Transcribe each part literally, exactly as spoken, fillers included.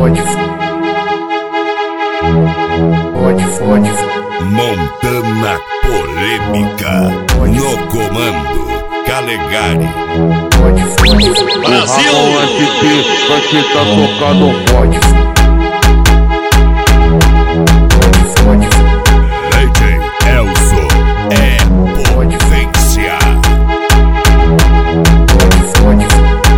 Pode, pode, pode. Montana Polêmica no comando Calegari. Pode, pode. Brasil! O S P vai ficar tocado. Pode, pode, pode. Leite Elzo é potência. Pode, pode.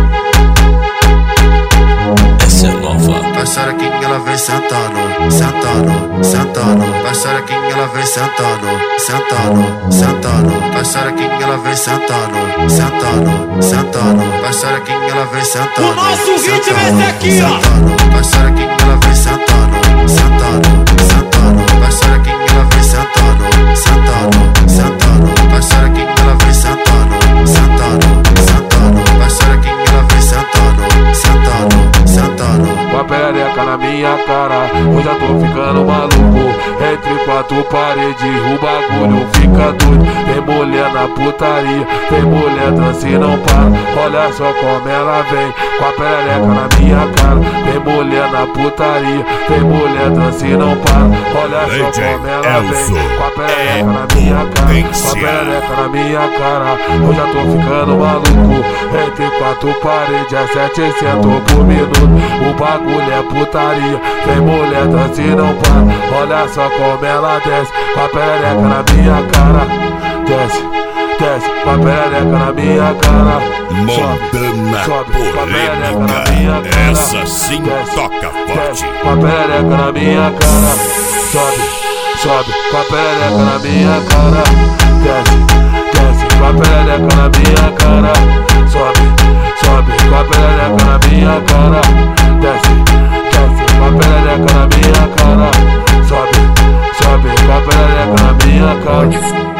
Essa é nova. Parceira que ela vem sentando, sentando, sentando. Parceira que ela vem sentando, sentando, sentando. Parceira que ela vem sentando, sentando, sentando. Parceira que ela vem sentando. O nosso ritmo é esse aqui, ó. Sentando. Parceira que ela vem sentando, sentando, sentando. Parceira que ela vem sentando, sentando, sentando. Parceira que ela vem sentando, sentando, sentando. Parceira que ela vem sentando, sentando, sentando. Com a perereca na minha cara, eu já tô ficando maluco. Entre quatro paredes, o bagulho fica doido. Tem mulher na putaria, tem mulher dança e não para. Olha só como ela vem, com a perereca na minha cara. Tem mulher na putaria, tem mulher dança e não para. Olha só como ela vem, com a perereca na minha cara. Com a perereca na minha cara, eu já tô ficando maluco. Entre quatro paredes, é setecentos por minuto. O bagulho é putaria, tem mulher dança e não para. Olha só como ela desce, com a perereca na minha cara. Desce, desce, com a perereca na minha cara. Montana Sobe, sobe, com a perereca na minha Polêmica. cara. Essa sim Desce, toca desce, forte. com a perereca na minha cara. Sobe, sobe, com a perereca na minha cara. Desce, desce, com a perereca na minha cara. Sobe, sobe, com a perereca na minha cara. Desce, desce, com a perereca na minha cara. Sobe, sobe, com a perereca na minha cara.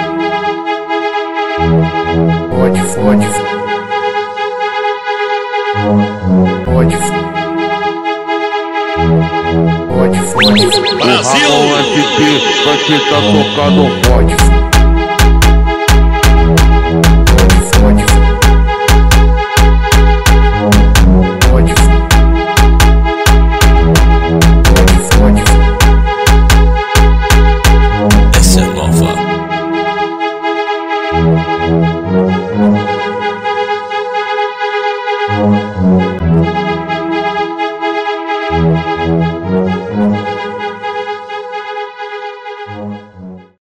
Pode, pode. Pode, pode, pode. Brasil! O S P vai ficar tocado. Pode.